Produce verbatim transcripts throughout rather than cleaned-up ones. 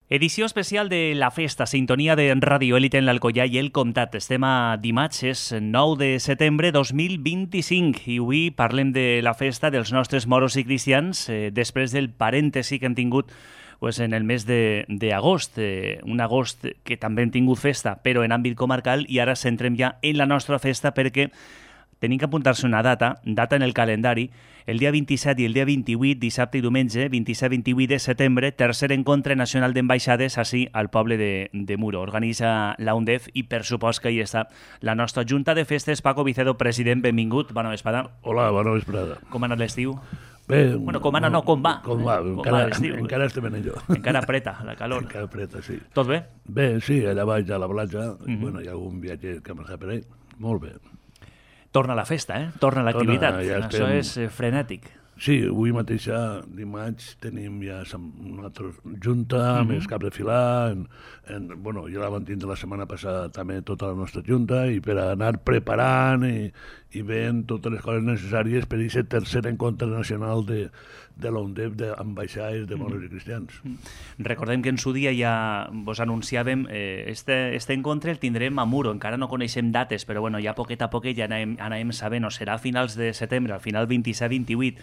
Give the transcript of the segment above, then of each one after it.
Edició especial de La Festa, sintonia de Radio Élite en l'Alcoià i el Comtat. Estem a dimarts, és nou de setembre dos mil vint-i-cinc i avui parlem de la festa dels nostres moros i cristians eh, després del parèntesi que hem tingut pues, en el mes d'agost, eh, un agost que també hem tingut festa, però en àmbit comarcal, i ara centrem ja en la nostra festa perquè tenim que apuntar-se una data, data en el calendari, el dia vint-i-set i el dia vint-i-vuit, dissabte i diumenge, vint-i-set vint-i-vuit de setembre, tercer encontre nacional d'ambaixades així al poble de, de Muro. Organitza la U N D E F i per supost que hi està la nostra Junta de Festes. Paco Vicedo, president, benvingut. Bona vesprada. Hola, bona vesprada. Com ha anat l'estiu? Bé, bueno, com ara no, com va? Com va, com encara, va l'estiu? Encara estem en allò. Encara apreta la calor. Encara apreta, sí. Tot bé? Bé, sí, allà vaig a la platja, mm -hmm. i bueno, hi ha algun viatge que m'ha per ahí. Molt bé. Torna la festa, eh? Torna l'activitat. Ja estem... Això és eh, frenètic. Sí, avui mateix, dimarts, tenim ja una altra junta, mm -hmm. més cap de filar, en, en, bueno, ja la vam tindre la setmana passada també tota la nostra junta, i per anar preparant i, i veient totes les coses necessàries per aquest tercer encontre nacional de, de la U N D E F d'ambaixades de moros i cristians. Recordem que en su dia ja vos anunciàvem eh, este, este encontre el tindrem a Muro, encara no coneixem dates, però bueno, ja poquet a poquet ja anàvem, anàvem sabent, o serà a finals de setembre, al final vint-i-set vint-i-vuit,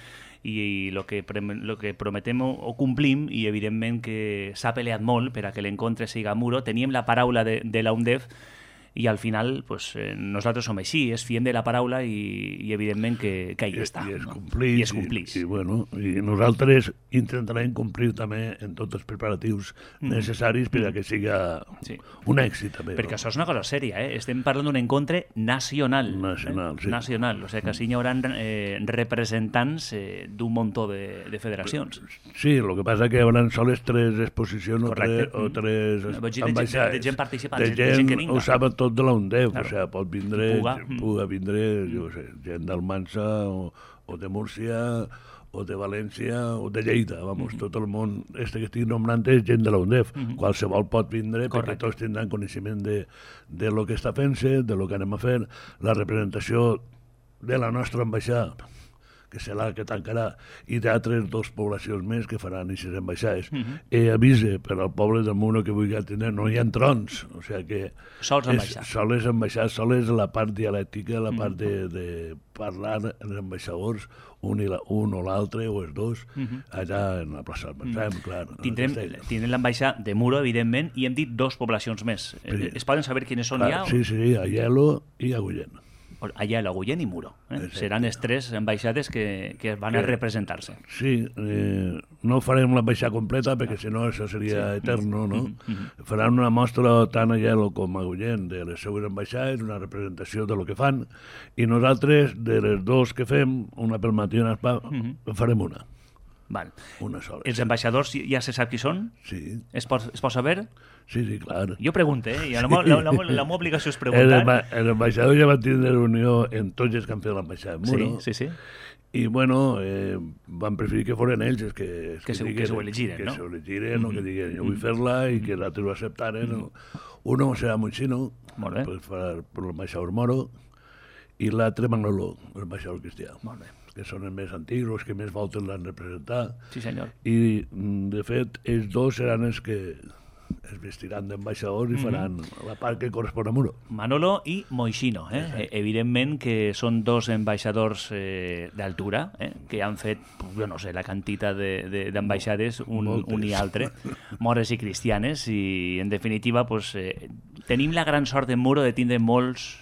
i el que, lo que prometem ho complim, i evidentment que s'ha peleat molt per a que l'encontre siga a Muro. Teníem la paraula de, de la U N D E F i al final pues, eh, nosaltres som així, es fiem de la paraula i, i evidentment que, que ahí està. I es no? complís. I es complís. I, i, bueno, i nosaltres intentarem complir també en tots els preparatius mm. necessaris per a que siga sí. un èxit també. Perquè no? això és una cosa sèria, eh? Estem parlant d'un encontre nacional. Nacional, eh? sí. Nacional, o sigui que així hi haurà eh, representants eh, d'un muntó de, de federacions. Sí, el que passa que hi haurà soles tres exposicions Correcte. o tres, o tres mm. ambaixades. De, de gent participant, de gent, gent, de gent que vinga. Ho saben tot de la U N D E F, claro. O sigui, pot vindre, Puga, puga vindre, jo sé, gent d'Almansa o, o de Múrcia o de València o de Lleida, vamos, mm -hmm. tot el món este que estic nombrant és gent de la U N D E F. Mm -hmm. Qualsevol pot vindre. Correcte. Perquè tots tindran coneixement de, de lo que està fent-se, de lo que anem a fer, la representació de la nostra ambaixada, que serà que tancarà, i d'altres dues poblacions més que faran aquestes ambaixades. Uh -huh. E avise per al poble del Muro que vulgui tenir, no hi ha trons, o sigui que... Sols ambaixar. Sols ambaixar, sols la part dialèctica, la part de, de parlar els ambaixadors, un, i la, un o l'altre, o els dos, uh -huh. allà en la plaça del Pensem, uh -huh. clar. Tindrem, tindrem l'ambaixada de Muro, evidentment, i hem dit dos poblacions més. Sí. Es poden saber quines són clar, ja? Sí, sí, Aielo i Agullent. Allà a l'Agullent i Muro. Eh? Seran les tres ambaixades que, que van que, a representar-se. Sí, eh, no farem l'ambaixada completa perquè si no això seria sí. eterno, no? Mm -hmm. Faran una mostra tant a Aielo com a Agullent de les seues ambaixades, una representació de lo que fan, i nosaltres, de les dos que fem, una pel matí i una pel mm -hmm. farem una. Val. Una sola. Els ambaixadors ja se sap qui són? Sí. Es pot, es pot saber? Sí, sí, clar. Jo pregunto, eh? I la, sí. la, la, la, la meva obligació és preguntar. Els ambaixadors ja van tindre reunió en tots els que han fet l'ambaixada de Muro. Sí, sí, sí. I, bueno, eh, van preferir que foren ells els que... Que, que, que s'ho elegiren, que no? Que s'ho elegiren, mm -hmm. o que diguin, jo vull fer-la, i que l'altre ho acceptaren. Mm -hmm. Uno serà Moixino, per, per l'ambaixador moro, i l'altre Manolo, l'ambaixador cristià. Molt bé. Que són els més antics, els que més voltes l'han representat. Sí, senyor. I, de fet, ells dos seran els que es vestiran d'ambaixadors i faran mm-hmm. la part que correspon a Muro. Manolo i Moixino, eh? eh evidentment que són dos ambaixadors eh, d'altura, eh? que han fet, jo no sé, la quantitat d'ambaixades, un, un i altre, mores i cristianes, i en definitiva pues, eh, tenim la gran sort en Muro de tindre molts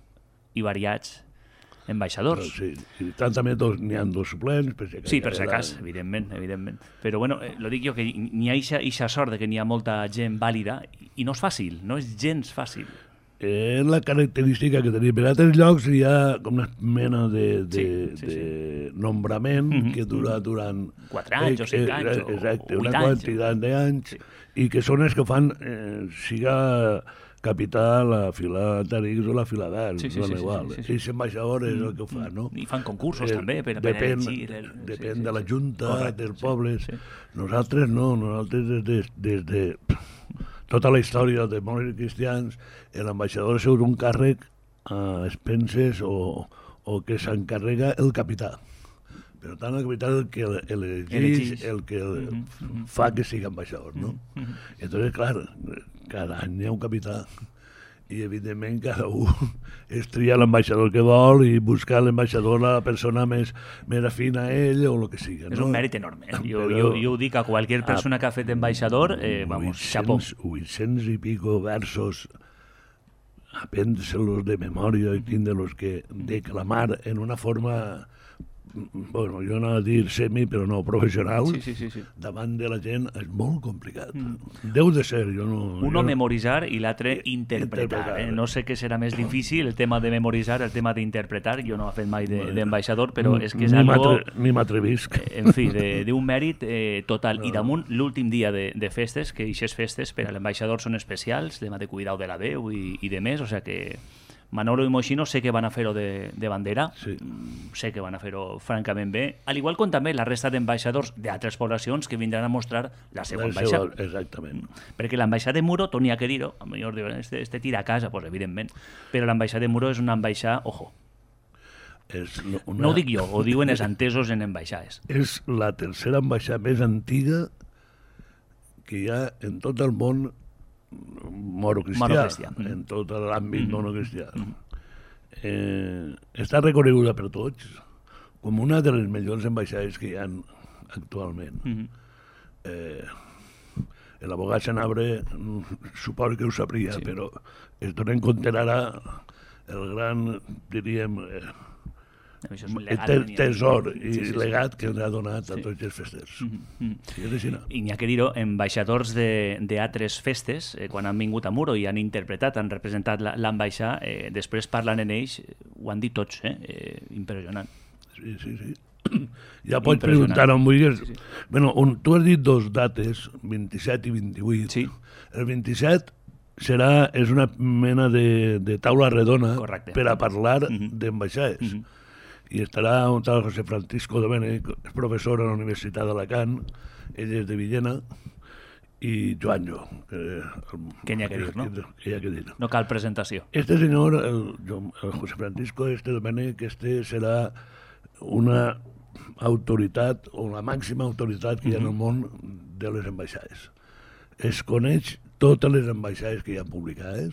i variats ambaixadors. Però, sí, i tant també n'hi ha dos suplents. Per si sí, per si cas, evidentment, evidentment. Però bueno, eh, lo dic jo, que n'hi ha eixa sort de que n'hi ha molta gent vàlida i no és fàcil, no és gens fàcil. És la característica que tenim. Per altres llocs hi ha com una mena de, de, sí, sí, de sí. nombrament mm -hmm. que dura durant... Quatre anys eh, o cinc anys o, exacte, o vuit una anys. quantitat d'anys sí. i que són els que fan eh, siga... capità, la fila d'Arix o la fila d'Arix, sí, sí, no sí, igual. Sí, sí, sí. Ells ambaixadors és el que ho fan, no? I fan concursos eh, també per, depèn, per elegir... El... Depèn sí, sí, de la junta, correcte, dels sí, pobles. Sí. Nosaltres no, nosaltres des de, des de tota la història de moros i cristians, l'ambaixador ha sigut un càrrec a expenses o, o que s'encarrega el capità. Per tant, la capital és el que elegeix, el que fa que sigui ambaixador, no? Entonces, clar, cada any hi ha un capità i, evidentment, cada un es tria l'ambaixador que vol i buscar l'ambaixador la persona més, més afina a ell o el que sigui. És un mèrit enorme. Eh? Jo, jo, jo ho dic a qualsevol persona que ha fet ambaixador, eh, vamos, xapó. vuit-cents i pico versos, aprendre-los de memòria i tindre-los que declamar en una forma, bueno, jo no a dir semi, però no, professional, sí, sí, sí, sí. davant de la gent és molt complicat. Mm. Deu de ser, jo no... Uno jo... memoritzar i l'altre interpretar. interpretar eh? No sé què serà més difícil, el tema de memoritzar, el tema d'interpretar. Jo no he fet mai d'ambaixador, de, però és que és ni algo... Ni m'atrevisc. En fi, d'un mèrit eh, total. No. I damunt, l'últim dia de, de festes, que aquestes festes per a l'ambaixador són especials, tema de cuidar de la veu i, i de més, o sigui que... Manolo i Moixino sé que van a fer-ho de, de bandera, sí. Sé que van a fer-ho francament bé, al igual com també la resta d'ambaixadors d'altres poblacions que vindran a mostrar la seva ambaixada. Exactament. Perquè l'ambaixada de Muro, Toni ha querido, a millor diuen, este, este tira a casa, pues, evidentment, però l'ambaixada de Muro és una ambaixada, ojo, és una... no ho dic jo, ho diuen els entesos en ambaixades. És la tercera ambaixada més antiga que hi ha en tot el món moro-cristià, moro-cristià. en tot l'àmbit mm. mono-cristià. Mm. Eh, està reconeguda per tots com una de les millors ambaixades que hi ha actualment. Mm. Eh, l'abogat Senabre suposo que ho sabria, sí. Però es donen compte ara el gran, diríem... Eh, el tesor i sí, sí, legat sí, que ens ha donat a sí. Tots els festers. Mm -hmm. sí, I n'hi ha que dir-ho, ambaixadors d'altres festes, eh, quan han vingut a Muro i han interpretat, han representat l'ambaixada, eh, després parlant en ells, ho han dit tots, eh? eh impressionant. Sí, sí, sí. Ja pots preguntar on vulguis. Sí, sí. Bueno, on, tu has dit dos dates, vint-i-set i vint-i-vuit. Sí. El vint-i-set serà, és una mena de, de taula redona. Correcte. Per a parlar mm -hmm. d'ambaixades. Mm -hmm. I estarà un tal José Francisco Domènech, és professor a la Universitat d'Alacant, ell és de Villena, i Joanjo. Que, que n'hi ha que dir, no? Que hi ha que dir. No cal presentació. Este senyor, el, el José Francisco, este Domènech, este serà una autoritat, o la màxima autoritat que hi ha en el món de les ambaixades. Es coneix totes les ambaixades que hi ha publicades.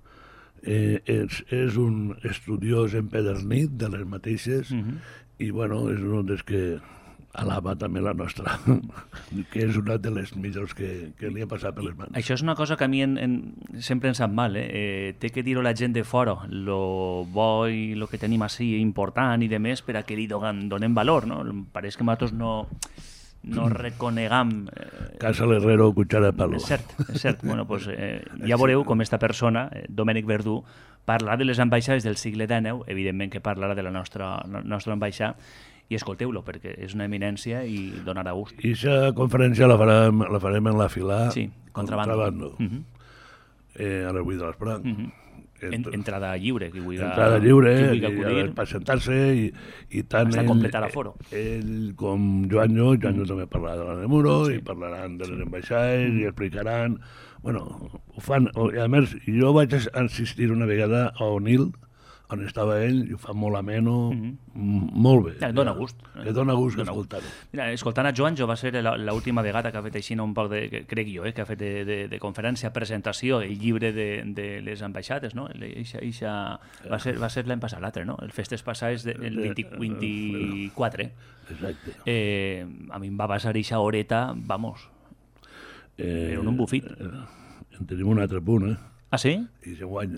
Eh, és, és un estudiós empedernit de les mateixes uh -huh. i bueno, és un dels que alaba també la nostra, que és una de les millors que, que li ha passat per les mans. Això és una cosa que a mi en, en, sempre em sap mal, eh? Eh, té que dir-ho la gent de fora, lo bo i lo que tenim així important i de més per a que li donem, donem valor, no? Pareix que nosaltres no... no reconegam... Eh, Casa l'Herrero, cuchara de palo. És cert, és cert. Bueno, pues, eh, ja veureu com esta persona, eh, Domènech Verdú, parlarà de les ambaixades del segle dinou, evidentment que parlarà de la nostra, la nostra ambaixada, i escolteu-lo, perquè és una eminència i donarà gust. I aquesta conferència la farem, la farem en la fila sí, contrabando, contrabando. Uh -huh. eh, a les vuit de l'esperat. Uh -huh. En, entrada lliure, qui vulgui, entrada lliure, qui vulgui presentar-se i, i tant hasta completar l'aforo. Ell com Joanjo, Joanjo mm. també parlarà de la de Muro sí. I parlaran de les ambaixades mm. i explicaran, bueno, ho fan, i a més jo vaig assistir una vegada a Onil, on estava ell, i ho fa molt ameno, mm -hmm. molt bé. Ja, dona gust. Que dona gust que escoltar-ho. Mira, escoltant a Joanjo va ser l'última vegada que ha fet així un poc de, crec jo, eh, que ha fet de, de, de conferència, presentació, el llibre de, de les ambaixades, no? Eixa, eixa, va ser, va ser l'any passat, l'altre, no? El festes passades del vint-i-quatre. Exacte. Eh, a mi em va passar eixa horeta, vamos, eh, era un bufit. Eh, en tenim un altre punt, eh? Ah, sí? I se guanya.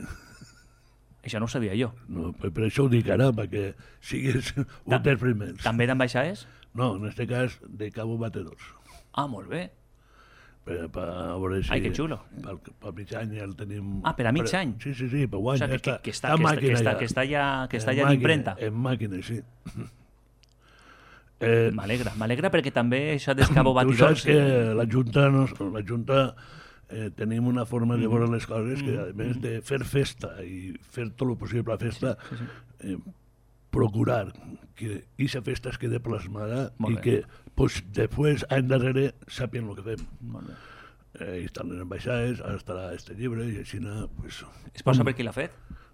Això no ho sabia jo. No, per, per això ho dic ara, perquè siguis un dels primers. També d'ambaixades? No, en aquest cas de cabo batedors. Ah, molt bé. Per, per a veure si... Ai, que xulo. Per, per mig any ja el tenim... Ah, per a mig any? Sí, sí, sí, per guany. O sigui, ja que, està, que, està, que, està, que, està, que està ja, que està ja en impremta. En màquina, sí. Eh, m'alegra, m'alegra perquè també això d'escabo batidors... Tu saps que la Junta... No, la Junta Eh, tenim una forma de veure les coses que, a més de fer festa i fer tot el possible a festa, sí, sí, sí. Eh, procurar que aquesta festa es quede plasmada i que pues, després, any darrere, sàpien el que fem. Molt bé. Eh, hi estan les ambaixades, ara estarà este llibre i així... Pues, es pot saber qui l'ha fet?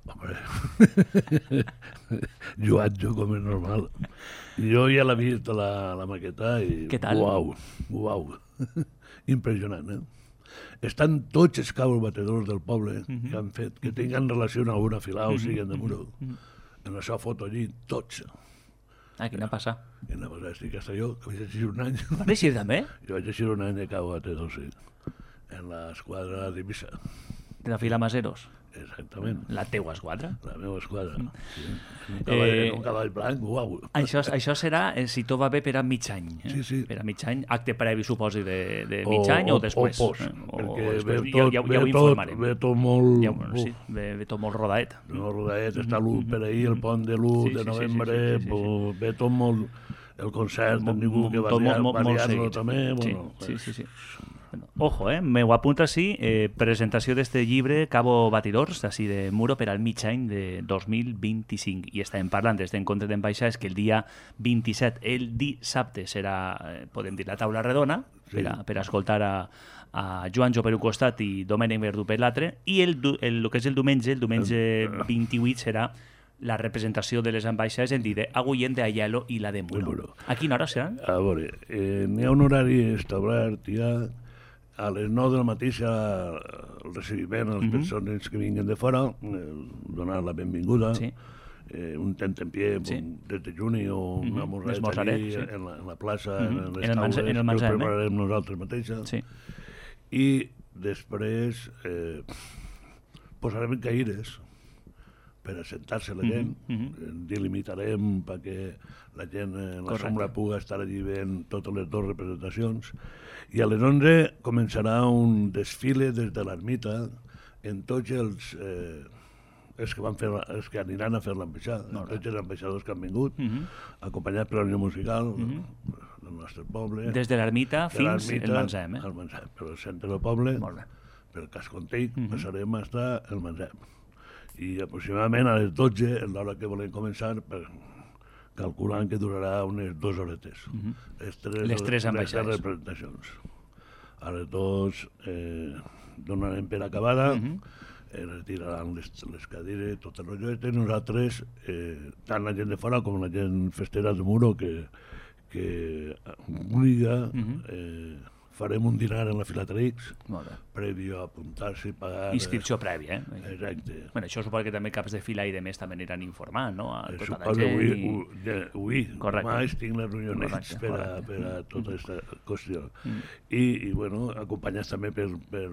Hombre, Joatjo, com és normal. Jo ja l'he vist la, la maqueta i... Què tal? Uau, uau. Impressionant, eh? Estan tots els cabos batedors del poble mm -hmm. que han fet, que tinguin relació amb alguna filà o siguin de Muro. Mm -hmm. En la foto allí, tots. Ah, quina passa? Quina passa, estic a jo, que vaig així un any. Vas així també? Jo vaig així un any de cabo batedor, sí. En l'esquadra d'Ibissa. De la fila Maseros? Exactament. La teua esquadra? La meva esquadra, sí. Un cavall, eh, un cavall blanc, uau. Això, això serà, eh, si tot va bé, per a mig any. Eh? Sí, sí. Per a mig any, acte previ, suposi, de, de mig o, any o, o després? O post, eh? o, perquè o després, ve ja, tot, ja, ja ve ho informarem. Ve tot molt... Ja, bueno, sí, ve, ve tot molt rodaet. No, rodaet, està l'u per ahir, el pont de l'u sí, de sí, novembre, sí, sí, sí, sí, sí. ve tot molt... El concert, Molt, ningú que va variar-lo també. Bueno, sí, sí, sí. sí. Bueno, ojo, eh? Me ho apunta així, eh, presentació d'este llibre Cabo Batidors, així de Muro, per al mig any de dos mil vint-i-cinc. I estàvem parlant d'este encontre d'ambaixades que el dia vint-i-set, el dissabte, serà, eh, podem dir, la taula redona, sí. per, a, per a escoltar a, a Joanjo per un costat i Domènec Verdú per l'altre, i el, el, el que és el diumenge, el diumenge vint-i-vuit, serà la representació de les ambaixades en dir Agullent de Aielo i la de Muro. Muro. A quina hora serà? A veure, eh, n'hi ha un horari establert ja a les nou del matí serà el recibiment a les uh -huh. persones que vinguen de fora, eh, donar la benvinguda, sí. eh, un tentempié sí. des de juny o uh -huh. una morreta allí sí. en, la, en la plaça, uh -huh. en les taules, en el que prepararem eh? nosaltres mateixes. Sí. I després eh, posarem en caïres per assentar-se la gent, uh -huh. delimitarem perquè la gent en la Correcte. Sombra puga estar allí veient totes les dues representacions, i a les onze començarà un desfile des de l'ermita en tots els, eh, els, que van fer, els que aniran a fer l'ambaixada, no, tots els ambaixadors que han vingut, uh -huh. acompanyats per la Unió Musical, uh -huh. del nostre poble. Des de l'ermita fins al Manzem, eh? Al Manzem, per al centre del poble, pel casc antic, uh -huh. passarem a estar al Manzem. I aproximadament a les dotze, en l'hora que volem començar, per, calculant que durarà unes dues horetes. Uh -huh. Les tres, les tres ambaixades. Les tres representacions. A les dues eh, donarem per acabada, uh -huh. eh, retiraran les, les cadires, tot el rotllo este, i nosaltres, eh, tant la gent de fora com la gent festera de Muro, que, que vulgui, uh -huh. eh, farem un dinar en la Filatrix, previ a apuntar-se i pagar... Inscripció prèvia, eh? Exacte. Bueno, això suposa que també caps de fila i de més també aniran informant, no? A tota suposo la gent i... i... Avui, demà tinc les reunions per, a, per a tota aquesta qüestió. Mm. I, I, bueno, acompanyats també per, per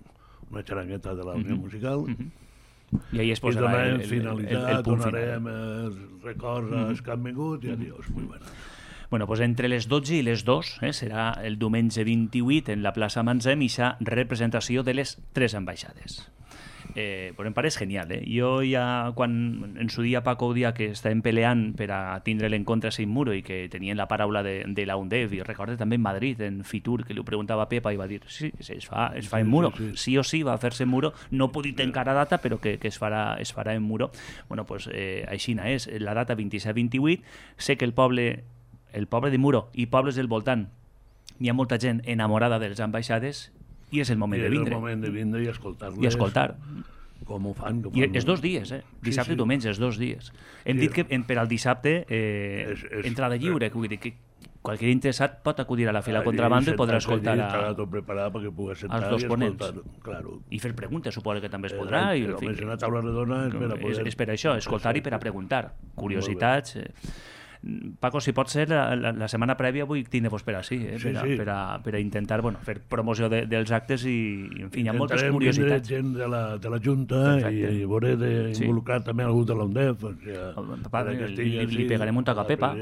una xarangueta de la Unió mm -hmm. Musical. Mm -hmm. I ahí es posarà I donarem el, finalitat, el, el, el punt donarem final. els records mm -hmm. que han vingut i adiós, muy buenas. Bueno, pues entre les dotze i les dos eh, serà el diumenge vint-i-vuit en la plaça Manzem i s'ha representació de les tres ambaixades. Eh, pues em pareix genial, eh? Jo ja, quan en su dia Paco ho dia que estàvem peleant per a tindre l'encontre a Sin Muro i que tenien la paraula de, de la UNDEF, i recorde també en Madrid, en Fitur, que li ho preguntava a Pepa i va dir, sí, es fa, es fa en Muro, sí, sí, sí. sí o sí va fer-se en Muro, no he pogut encara data, però que, que es, farà, es farà en Muro. Bueno, pues eh, aixina és, la data vint-i-set vint-i-vuit, sé que el poble el poble de Muro i pobles del voltant hi ha molta gent enamorada de les ambaixades i és el moment I de vindre. És el moment de vindre i escoltar-les. I escoltar. Com ho fan. Com I és dos dies, eh? Dissabte sí, sí. i diumenge, és dos dies. Hem sí. dit que en, per al dissabte eh, és, és, entrada lliure, que vull dir que qualsevol interessat pot acudir a la fila contrabando i podrà escoltar a, estarà tot preparat perquè pugui sentar als dos ponents. Claro. I fer preguntes, suposo que també es podrà. I, en fi, una taula redona és per a poder... És, és per això, escoltar i per a preguntar. Curiositats... Eh, Paco, si pot ser, la, la, la setmana prèvia vull tindre-vos per així, eh? sí, per, a, sí. per, a, per a intentar bueno, fer promoció de, dels actes i, i en fi, hi ha moltes curiositats. Intentarem gent de la, de la Junta i, i veuré d'involucrar sí. també algú de la UNDEF. O sigui, Papa, li, li, li pegarem un toc a Pepa.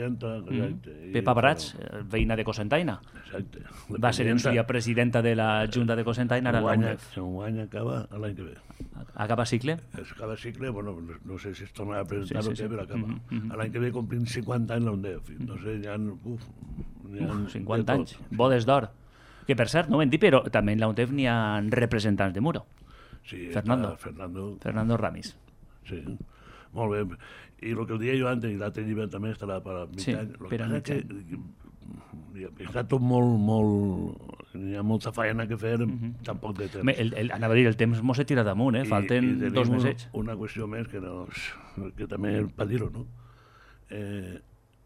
Mm. Pepa Brats, veïna de Cocentaina. Exacte. Va ser en su dia presidenta de la Junta de Cocentaina, ara la UNDEF. Un any acaba l'any que ve. Acaba cicle? Acaba cicle, bueno, no sé si es tornarà a presentar sí, o sí, què, sí. però acaba. Mm -hmm. L'any que ve complim cinquanta anys la UNDEF. No sé, hi ha... Uf, hi ha uf, cinquanta anys. Bodes d'or. Que per cert, no ho hem dit, però també en la UNDEF n'hi ha representants de Muro. Sí, Fernando. Fernando. Fernando Ramis. Sí, molt bé. I el que el dia jo antes, i l'altre llibre també estarà per a mig sí, any. Per a mig any. està tot molt, molt... Hi ha molta feina que fer, mm-hmm. tampoc de temps. El, el, anava a dir, el temps mos he tirat damunt, eh? Falten I, i dos mesets. Una qüestió més que, no, que també per dir-ho, no? Eh,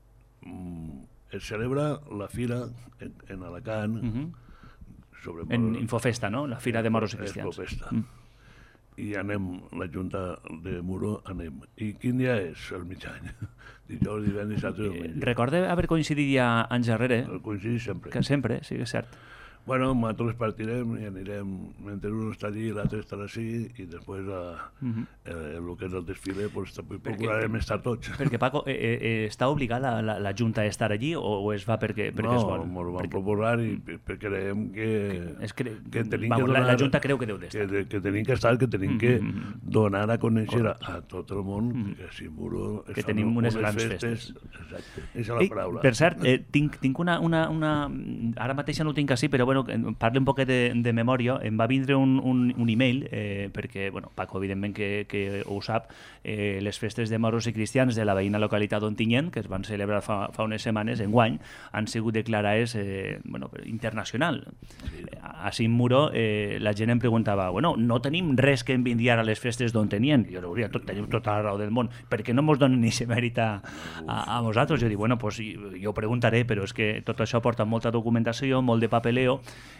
es celebra la fira en, en Alacant, mm-hmm. sobre... En Infofesta, no? La Fira de Moros i Cristians. Infofesta. Mm. I anem, la Junta de Muro, anem. I quin dia és? El mig any. Dijous, divendres, dissabte i diumenge. Recorda haver coincidit ja anys darrere? Coincidim sempre. Que sempre, sí que és cert. Bueno, nosaltres partirem i anirem, mentre un està allí i l'altre estarà així, i després a, uh-huh. eh, el que és el desfile pues, procurarem estar tots. Perquè, Paco, eh, eh, està obligada la, la, la Junta a estar allí o, o es va perquè, perquè no, es vol? No, ens ho van perquè... proposar i perquè creiem que, que, es cre... que tenim Vamos, que donar... La, la Junta creu que deu d'estar. Que, que tenim que estar, que tenim uh-huh. que donar a conèixer Correcte. a tot el món uh-huh. que si Muro... Que tenim unes grans festes. festes. Exacte, és la paraula. Per cert, eh, tinc, tinc una, una, una... Ara mateix no ho tinc així, però bueno, parlo un poc de, de memòria. Em va vindre un, un, un email, eh, perquè, bueno, Paco, evidentment que, que ho sap, eh, les festes de moros i cristians de la veïna localitat d'Ontinyent, que es van celebrar fa, fa unes setmanes, enguany, han sigut declarades eh, bueno, internacional. Sí. Així en Muro, eh, la gent em preguntava, bueno, no tenim res que envidiar a les festes d'Ontinyent. Jo diria, tot, tenim tota la raó del món, perquè no mos donen ni se mèrita a, a vosaltres. Jo dic, bueno, pues, jo preguntaré, però és que tot això porta molta documentació, molt de papeleo,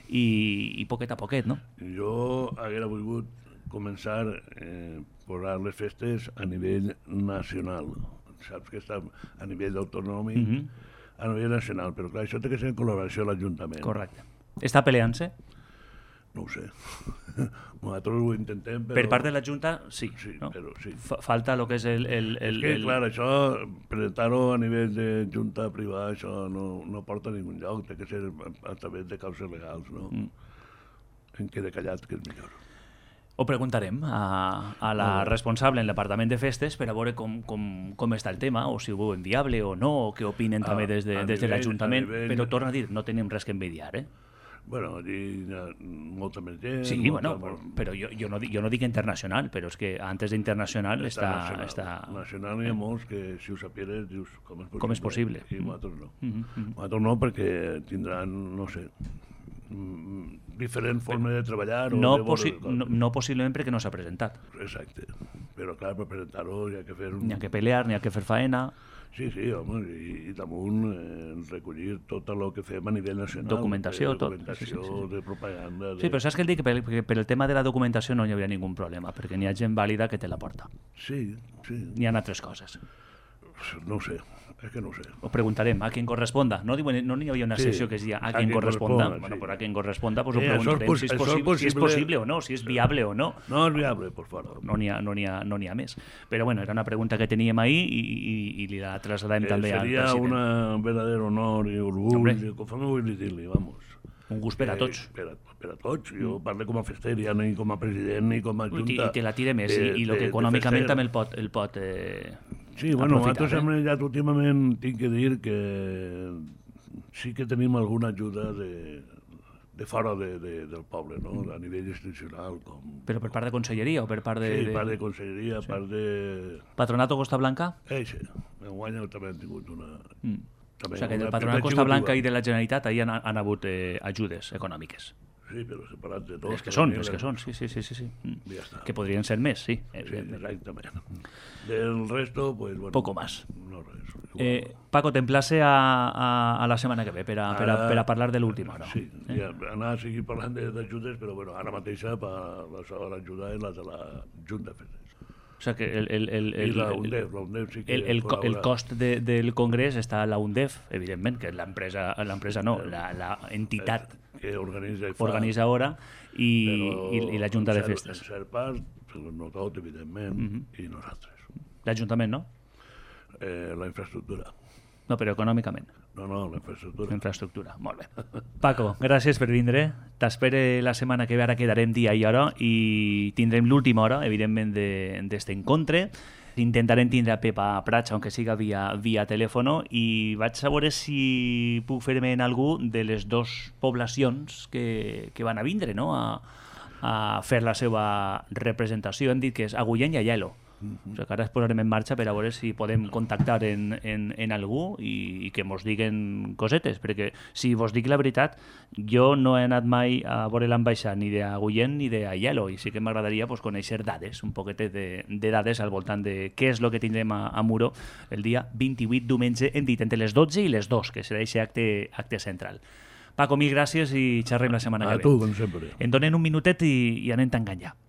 i, i poquet a poquet, no? Jo haguera volgut començar a eh, posar les festes a nivell nacional. Saps que està a nivell autonòmic, mm-hmm. a nivell nacional, però clar, això té que ser en col·laboració amb l'Ajuntament. Correcte. Està peleant-se? No ho sé. Nosaltres ho intentem, però... Per part de la Junta, sí. Sí, no? però sí. Fa, falta el que és el... el, el és que, el... clar, això, presentar-ho a nivell de Junta privada, això no, no porta a ningun lloc, té que ser a través de causes legals, no? Mm. En queda callat, que és millor. Ho preguntarem a, a la oh. responsable en l'apartament de festes per a veure com, com, com està el tema, o si ho veuen viable o no, o què opinen a, també des de, des de l'Ajuntament, nivell... però torna a dir, no tenim res que envidiar, eh? Bueno, allí hi ha molta més gent... Sí, bueno, però, però jo, jo, no, jo no dic internacional, però és que antes d'internacional està... Nacional. està... nacional hi ha molts que, si ho sapieres, dius, com és possible? Com és possible? I nosaltres no. Mm-hmm. Nosaltres no, perquè tindran, no sé, diferent forma de treballar... No, o de possi no, no possiblement perquè no s'ha presentat. Exacte. Però, clar, per presentar-ho hi ha que fer... Un... N'hi ha que pelear, n'hi ha que fer faena... Sí, sí, home, i, i damunt eh, recollir tot el que fem a nivell nacional. Documentació, de, tot. Documentació, sí, sí, sí. de propaganda... De... Sí, però saps que el dic? Per, per el tema de la documentació no hi hauria ningun problema, perquè n'hi ha gent vàlida que te la porta. Sí, sí. N'hi ha altres coses. No ho sé, és que no ho sé. Ho preguntarem, a quien corresponda. No diuen, no n'hi havia una sí, sessió que es dia a, a quien corresponda. Sí. Bueno, pues a quien corresponda, pues ho eh, preguntarem és si, és possible, possible, si és possible o no, si és viable o no. No és viable, per fora. No n'hi ha, no n'hi ha, no n'hi ha més. Però bueno, era una pregunta que teníem ahir i, i, i li la traslladem eh, també al president. Seria un verdadero honor i orgull, conforme vull dir-li, vamos. Un gust per a tots. Eh, per, a, per a tots. Jo mm. parlo com a fester, ja ni com a president ni com a junta. I, i te la tire més, de, i, i el que econòmicament també el pot, el pot eh, sí, bueno, nosaltres eh? hem ja últimament tinc que dir que sí que tenim alguna ajuda de, de fora de, de, del poble, no? Mm. A nivell institucional. Com... Però per part de conselleria o per part de... Sí, de... part de conselleria, sí. part de... Patronato Costa Blanca? Eh, sí. Enguany també hem tingut una... Mm. També o sigui, que del Patronat Costa Blanca i de la Generalitat ahir han, han hagut eh, ajudes econòmiques. Sí, però separats de tot. És que són, és que són, sí, sí, sí, sí. Mm. Ja està. Que podrien ser més, sí. Sí, exactament. Del resto, pues, bueno... Poco más. No res. Eh, Paco, t'emplace a, a, a la setmana que ve per a, per a, per a parlar de l'última hora. Sí, eh? ja, anar a seguir parlant d'ajudes, però bueno, ara mateixa l'ajuda és la de la Junta de Festes. O sigui que el, el, el, el, I la UNDEF, la UNDEF sí que el, el, el cost de, del Congrés està a la UNDEF, evidentment, que és l'empresa, l'empresa no, la, la entitat que organitza i fa, organitzadora i, i, i la Junta de Festes. En cert part, però no tot, evidentment, mm-hmm. i nosaltres. L'Ajuntament, no? Eh, la infraestructura. No, però econòmicament. No, no, la infraestructura. Infraestructura, molt bé. Paco, gràcies per vindre. T'espere la setmana que ve, ara quedarem dia i hora i tindrem l'última hora, evidentment, d'este encontre. Intentarem tindre a Pepa Prats, aunque siga via, via telèfon, i vaig a veure si puc fer-me en algú de les dues poblacions que, que van a vindre, no?, a, a fer la seva representació. Hem dit que és Agullent i Aielo. O sigui, ara es posarem en marxa per a veure si podem contactar en, en, en algú i, i que mos diguen cosetes, perquè si vos dic la veritat, jo no he anat mai a veure l'ambaixada ni d'Agullent ni d'Aielo, i sí que m'agradaria pues, conèixer dades, un poquet de, de dades al voltant de què és el que tindrem a, a Muro el dia vint-i-vuit, diumenge, hem dit entre les dotze i les dos, que serà aquest acte, acte central. Paco, mil gràcies i xerrem la setmana que ve. A tu, com sempre. En donen un minutet i, i anem tancant ja.